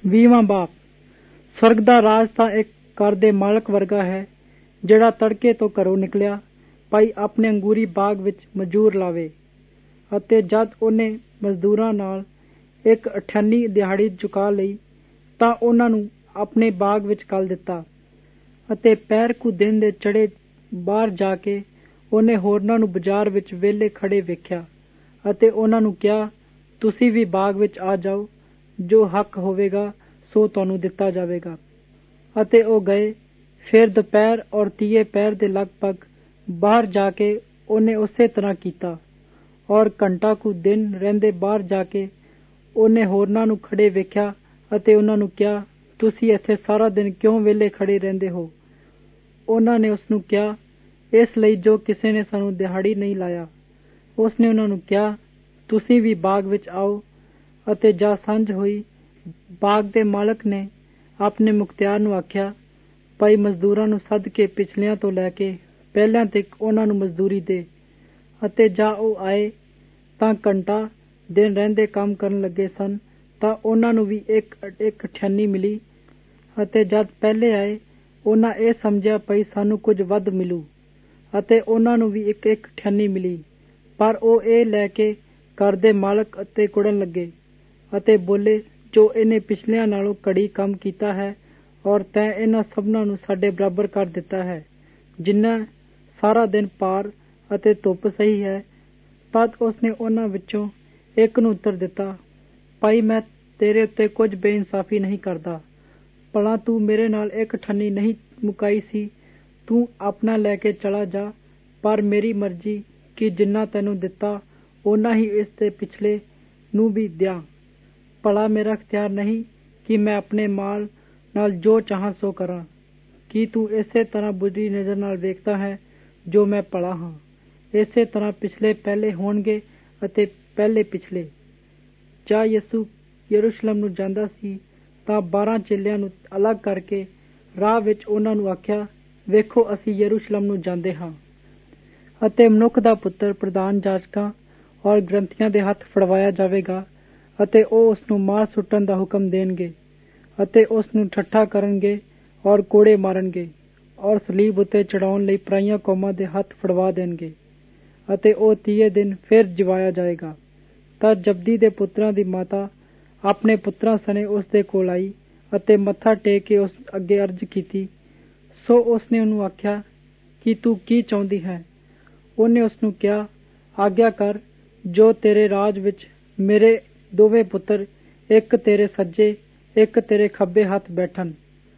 20ਵਾਂ ਬਾਪ। ਸਵਰਗ ਦਾ ਰਾਜ ਤਾਂ ਇੱਕ ਘਰ ਦੇ ਮਾਲਕ ਵਰਗਾ ਹੈ, ਜਿਹੜਾ ਤੜਕੇ ਤੋਂ ਘਰੋਂ ਨਿਕਲਿਆ ਭਾਈ ਆਪਣੇ ਅੰਗੂਰੀ ਬਾਗ ਵਿੱਚ ਮਜ਼ਦੂਰ ਲਾਵੇ, ਅਤੇ ਜਦ ਉਹਨੇ ਮਜ਼ਦੂਰਾਂ ਨਾਲ ਇੱਕ ਅਠਿਆਨੀ ਦਿਹਾੜੀ ਚੁਕਾ ਲਈ ਤਾਂ ਉਹਨਾਂ ਨੂੰ ਆਪਣੇ ਬਾਗ ਵਿੱਚ ਘੱਲ ਦਿੱਤਾ। ਅਤੇ ਪਹਿਰ ਕੁ ਦਿਨ ਦੇ ਚੜ੍ਹੇ ਬਾਹਰ ਜਾ ਕੇ ਉਹਨੇ ਹੋਰਨਾਂ ਨੂੰ ਬਾਜ਼ਾਰ ਵਿੱਚ ਵਿਹਲੇ ਖੜੇ ਵੇਖਿਆ ਅਤੇ ਉਹਨਾਂ ਨੂੰ ਕਿਹਾ, ਤੁਸੀਂ ਵੀ ਬਾਗ ਵਿੱਚ ਆ ਜਾਓ, ਜੋ ਹੱਕ ਹੋਵੇਗਾ ਸੋ ਤੁਹਾਨੂੰ ਦਿੱਤਾ ਜਾਵੇਗਾ। ਅਤੇ ਉਹ ਗਏ। ਫਿਰ ਦੁਪਹਿਰ ਔਰ ਤੀਏ ਪਹਿਰ ਦੇ ਲਗਭਗ ਬਾਹਰ ਜਾ ਕੇ ਉਹਨੇ ਉਸੇ ਤਰ੍ਹਾਂ ਕੀਤਾ, ਔਰ ਘੰਟਾ ਕੁ ਦਿਨ ਰਹਿੰਦੇ ਬਾਹਰ ਜਾ ਕੇ ਉਹਨੇ ਹੋਰਨਾਂ ਨੂੰ ਖੜੇ ਵੇਖਿਆ ਅਤੇ ਉਹਨਾਂ ਨੂੰ ਕਿਹਾ, ਤੁਸੀਂ ਇੱਥੇ ਸਾਰਾ ਦਿਨ ਕਿਉਂ ਵਿਹਲੇ ਖੜੇ ਰਹਿੰਦੇ ਹੋ? ਉਹਨਾਂ ਨੇ ਉਸਨੂੰ ਕਿਹਾ, ਇਸ ਲਈ ਜੋ ਕਿਸੇ ਨੇ ਸਾਨੂੰ ਦਿਹਾੜੀ ਨਹੀਂ ਲਾਇਆ। ਉਸਨੇ ਉਹਨਾਂ ਨੂੰ ਕਿਹਾ, ਤੁਸੀਂ ਵੀ ਬਾਗ ਵਿੱਚ ਆਓ। ਅਤੇ ਜਦ ਸਾਂਝ ਹੋਈ, ਬਾਗ ਦੇ ਮਾਲਕ ਨੇ ਆਪਣੇ ਮੁਖਤਿਆਰ ਨੂੰ ਆਖਿਆ, ਭਾਈ ਮਜ਼ਦੂਰਾਂ ਨੂੰ ਸੱਦ ਕੇ ਪਿਛਲਿਆਂ ਤੋਂ ਲੈ ਕੇ ਪਹਿਲਿਆਂ ਤੱਕ ਉਹਨਾਂ ਨੂੰ ਮਜ਼ਦੂਰੀ ਦੇ। ਅਤੇ ਜਾਂ ਉਹ ਆਏ ਤਾਂ ਘੰਟਾ ਦਿਨ ਰਹਿੰਦੇ ਕੰਮ ਕਰਨ ਲੱਗੇ ਸਨ ਤਾਂ ਉਹਨਾਂ ਨੂੰ ਵੀ ਇੱਕ ਅਠਿਆਨੀ ਮਿਲੀ। ਅਤੇ ਜਦ ਪਹਿਲੇ ਆਏ ਉਹਨਾਂ ਇਹ ਸਮਝਿਆ ਭਈ ਸਾਨੂੰ ਕੁਝ ਵੱਧ ਮਿਲੂ, ਅਤੇ ਉਹਨਾਂ ਨੂੰ ਵੀ ਇੱਕ ਅਠਿਆਨੀ ਮਿਲੀ। ਪਰ ਉਹ ਇਹ ਲੈ ਕੇ ਘਰ ਦੇ ਮਾਲਕ ਅਤੇ ਕੁੜਨ ਲੱਗੇ ਅਤੇ ਬੋਲੇ, ਜੋ ਇਹਨੇ ਪਿਛਲਿਆਂ ਨਾਲੋਂ ਘੜੀ ਕੰਮ ਕੀਤਾ ਹੈ, ਔਰ ਤੈਂ ਇਹਨਾਂ ਸਭਨਾਂ ਨੂੰ ਸਾਡੇ ਬਰਾਬਰ ਕਰ ਦਿੱਤਾ ਹੈ, ਜਿੰਨਾ ਸਾਰਾ ਦਿਨ ਪਾਰ ਅਤੇ ਧੁੱਪ ਸਹੀ ਹੈ। ਤਦ ਉਸਨੇ ਉਹਨਾਂ ਵਿੱਚੋਂ ਇੱਕ ਨੂੰ ਉੱਤਰ ਦਿੱਤਾ, ਭਾਈ ਮੈਂ ਤੇਰੇ ਉੱਤੇ ਕੁਝ ਬੇਇਨਸਾਫੀ ਨਹੀਂ ਕਰਦਾ। ਭਲਾ ਤੂੰ ਮੇਰੇ ਨਾਲ ਇੱਕ ਅਠਿਆਨੀ ਨਹੀਂ ਮੁਕਾਈ ਸੀ? ਤੂੰ ਆਪਣਾ ਲੈ ਕੇ ਚਲਾ ਜਾ, ਪਰ ਮੇਰੀ ਮਰਜ਼ੀ ਕਿ ਜਿੰਨਾ ਤੈਨੂੰ ਦਿੱਤਾ ਓਨਾ ਹੀ ਇਸ ਦੇ ਪਿਛਲੇ ਨੂੰ ਵੀ ਦਿਆਂ। ਭਲਾ ਮੇਰਾ ਅਖਤਿਆਰ ਨਹੀਂ ਕਿ ਮੈਂ ਆਪਣੇ ਮਾਲ ਨਾਲ ਜੋ ਚਾਹਾਂ ਸੋ ਕਰਾਂ। ਕੀ ਤੂੰ ਇਸੇ ਤਰ੍ਹਾਂ ਬੁਰੀ ਨਜ਼ਰ ਨਾਲ ਵੇਖਦਾ ਹੈ ਜੋ ਮੈਂ ਭਲਾ ਹਾਂ? ਇਸੇ ਤਰ੍ਹਾਂ ਪਿਛਲੇ ਪਹਿਲੇ ਹੋਣਗੇ ਅਤੇ ਪਹਿਲੇ ਪਿਛਲੇ। ਜਾਂ ਯਿਸੂ ਯਰੂਸ਼ਲਮ ਨੂੰ ਜਾਂਦਾ ਸੀ ਤਾਂ 12 ਚੇਲਿਆਂ ਨੂੰ ਅਲੱਗ ਕਰਕੇ ਰਾਹ ਵਿੱਚ ਉਹਨਾਂ ਨੂੰ ਆਖਿਆ, ਵੇਖੋ ਅਸੀਂ ਯਰੂਸ਼ਲਮ ਨੂੰ ਜਾਂਦੇ ਹਾਂ, ਅਤੇ ਮਨੁੱਖ ਦਾ ਪੁੱਤਰ ਪ੍ਰਧਾਨ ਜਾਜਕਾਂ ਔਰ ਗ੍ਰੰਥੀਆਂ ਦੇ ਹੱਥ ਫੜਵਾਇਆ ਜਾਵੇਗਾ, ਅਤੇ ਉਹ ਉਸਨੂੰ ਮਾਰ ਸੁੱਟਣ ਦਾ ਹੁਕਮ ਦੇਣਗੇ, ਅਤੇ ਉਸਨੂੰ ਠੱਠਾ ਕਰਨਗੇ ਔਰ ਕੋੜੇ ਮਾਰਨਗੇ, ਔਰ ਸਲੀਬ ਉੱਤੇ ਚੜਾਉਣ ਲਈ ਪਰਾਈਆਂ ਕੌਮਾਂ ਦੇ ਹੱਥ ਫੜਵਾ ਦੇਣਗੇ, ਅਤੇ ਉਹ ਤੀਏ ਦਿਨ ਫਿਰ ਜਿਵਾਇਆ ਜਾਏਗਾ। ਤਦ ਜਬਦੀ ਦੇ ਪੁੱਤਰਾਂ ਦੀ ਮਾਤਾ ਆਪਣੇ ਪੁੱਤਰਾਂ ਸਣੇ ਉਸ ਦੇ ਕੋਲ ਆਈ ਅਤੇ ਮੱਥਾ ਟੇਕ ਕੇ ਉਸ ਅੱਗੇ ਅਰਜ਼ ਕੀਤੀ। ਸੋ ਉਸਨੇ ਉਹਨੂੰ ਆਖਿਆ ਕਿ ਤੂੰ ਕੀ ਚਾਹੁੰਦੀ ਹੈ? ਉਹਨੇ ਉਸਨੂੰ ਕਿਹਾ, ਆਗਿਆ ਕਰ ਜੋ ਤੇਰੇ ਰਾਜ ਵਿੱਚ ਮੇਰੇ ਦੋਵੇਂ ਪੁੱਤਰ ਇੱਕ ਤੇਰੇ ਸੱਜੇ ਇੱਕ ਤੇਰੇ ਖੱਬੇ ਹੱਥ ਬੈਠਣ।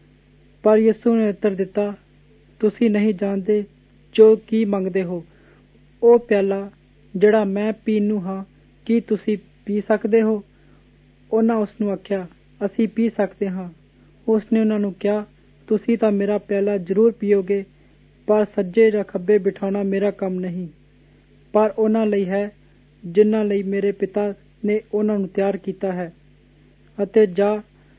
ਪਰ ਯਿਸੂ ਨੇ ਉੱਤਰ ਦਿੱਤਾ, ਤੁਸੀਂ ਨਹੀਂ ਜਾਣਦੇ ਜੋ ਕੀ ਮੰਗਦੇ ਹੋ। ਉਹ ਪਿਆਲਾ ਜਿਹੜਾ ਮੈਂ ਪੀਣ ਨੂੰ ਹਾਂ, ਕੀ ਤੁਸੀਂ ਪੀ ਸਕਦੇ ਹੋ? ਉਹਨਾਂ ਉਸਨੂੰ ਆਖਿਆ, ਅਸੀਂ ਪੀ ਸਕਦੇ ਹਾਂ। ਉਸਨੇ ਉਹਨਾਂ ਨੂੰ ਕਿਹਾ, ਤੁਸੀਂ ਤਾਂ ਮੇਰਾ ਪਿਆਲਾ ਜ਼ਰੂਰ ਪੀਓਗੇ, ਪਰ ਸੱਜੇ ਜਾਂ ਖੱਬੇ ਬਿਠਾਉਣਾ ਮੇਰਾ ਕੰਮ ਨਹੀਂ, ਪਰ ਉਹਨਾਂ ਲਈ ਹੈ ਜਿਨ੍ਹਾਂ ਲਈ ਮੇਰੇ ਪਿਤਾ ਨੇ ਉਹਨਾਂ ਨੂੰ ਤਿਆਰ ਕੀਤਾ ਹੈ। ਅਤੇ ਜਾਂ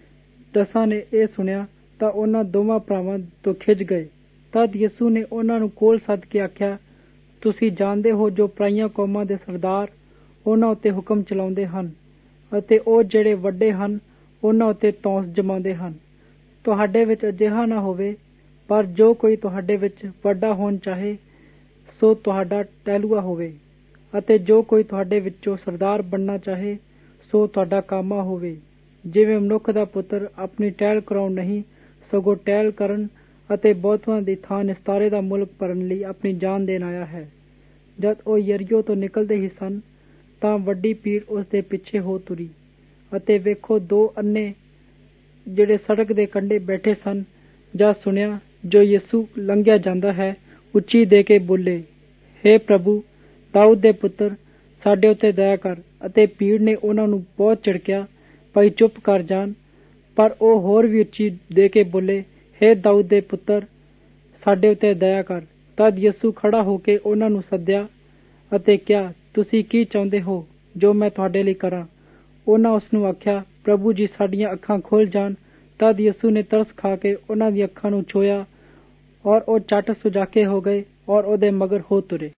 10 ਨੇ ਇਹ ਸੁਣਿਆ ਤਾਂ ਉਹਨਾਂ ਦੋਵਾਂ ਭਰਾਵਾਂ ਤੋਂ ਖਿਝ ਗਏ। ਤਦ ਯਿਸੂ ਨੇ ਉਹਨਾਂ ਨੂੰ ਕੋਲ ਸੱਦ ਕੇ ਆਖਿਆ, ਤੁਸੀਂ ਜਾਣਦੇ ਹੋ ਜੋ ਪਰਾਈਆਂ ਕੌਮਾਂ ਦੇ ਸਰਦਾਰ ਉਹਨਾਂ ਉੱਤੇ ਹੁਕਮ ਚਲਾਉਂਦੇ ਹਨ, ਅਤੇ ਉਹ ਜਿਹੜੇ ਵੱਡੇ ਹਨ ਉਹਨਾਂ ਉੱਤੇ ਧੌਂਸ ਜਮਾਉਂਦੇ ਹਨ। ਤੁਹਾਡੇ ਵਿੱਚ ਅਜਿਹਾ ਨਾ ਹੋਵੇ, ਪਰ ਜੋ ਕੋਈ ਤੁਹਾਡੇ ਵਿੱਚ ਵੱਡਾ ਹੋਣ ਚਾਹੇ ਸੋ ਤੁਹਾਡਾ ਟਹਿਲੂਆ ਹੋਵੇ, ਅਤੇ ਜੋ ਕੋਈ ਤੁਹਾਡੇ ਵਿੱਚੋਂ ਸਰਦਾਰ ਬਣਨਾ ਚਾਹੇ ਸੋ ਤੁਹਾਡਾ ਕਾਮਾ ਹੋਵੇ। ਜਿਵੇਂ ਮਨੁੱਖ ਦਾ ਪੁੱਤਰ ਆਪਣੀ ਟਹਿਲ ਕਰਾਉਣ ਨਹੀਂ, ਸਗੋਂ ਟਹਿਲ ਕਰਨ ਅਤੇ ਬਹੁਤਿਆਂ ਦੀ ਥਾਂ ਨਿਸਤਾਰੇ ਦਾ ਮੁਲਕ ਭਰਨ ਲਈ ਆਪਣੀ ਜਾਨ ਦੇਣ ਆਇਆ ਹੈ। ਜਦ ਉਹ ਯਰੀਹੋ ਤੋਂ ਨਿਕਲਦੇ ਹੀ ਸਨ ਤਾਂ ਵੱਡੀ ਭੀੜ ਉਸ ਦੇ ਪਿੱਛੇ ਹੋ ਤੁਰੀ, ਅਤੇ ਵੇਖੋ 2 ਅੰਨੇ ਜਿਹੜੇ ਸੜਕ ਦੇ ਕੰਢੇ ਬੈਠੇ ਸਨ, ਜਦ ਸੁਣਿਆ ਜੋ ਯਿਸੂ ਲੰਘਿਆ ਜਾਂਦਾ ਹੈ, ਉੱਚੀ ਦੇ ਕੇ ਬੋਲੇ, ਹੇ ਪ੍ਰਭੂ ਦਾਊਦ ਦੇ ਪੁੱਤਰ, ਸਾਡੇ ਉੱਤੇ ਦਇਆ ਕਰ। ਅਤੇ ਭੀੜ ਨੇ ਉਹਨਾਂ ਨੂੰ ਬਹੁਤ ਝਿੜਕਿਆ ਭਾਈ ਚੁੱਪ ਕਰ ਜਾਣ, ਪਰ ਉਹ ਹੋਰ ਵੀ ਉੱਚੀ ਦੇ ਕੇ ਬੋਲੇ, ਹੇ ਦਾਊਦ ਦੇ ਪੁੱਤਰ, ਸਾਡੇ ਉੱਤੇ ਦਇਆ ਕਰ। ਤਦ ਯਿਸੂ ਖੜਾ ਹੋ ਕੇ ਉਹਨਾਂ ਨੂੰ ਸੱਦਿਆ ਅਤੇ ਕਿਹਾ, ਤੁਸੀਂ ਕੀ ਚਾਹੁੰਦੇ ਹੋ ਜੋ ਮੈਂ ਤੁਹਾਡੇ ਲਈ ਕਰਾਂ? ਉਹਨਾਂ ਉਸਨੂੰ ਆਖਿਆ, ਪ੍ਰਭੂ ਜੀ ਸਾਡੀਆਂ ਅੱਖਾਂ ਖੁੱਲ ਜਾਣ। ਤਦ ਯਿਸੂ ਨੇ ਤਰਸ ਖਾ ਕੇ ਉਹਨਾਂ ਦੀਆਂ ਅੱਖਾਂ ਨੂੰ ਛੋਇਆ, ਔਰ ਉਹ ਝੱਟ ਸੁਜਾਕੇ ਹੋ ਗਏ ਔਰ ਉਹਦੇ ਮਗਰ ਹੋ ਤੁਰੇ।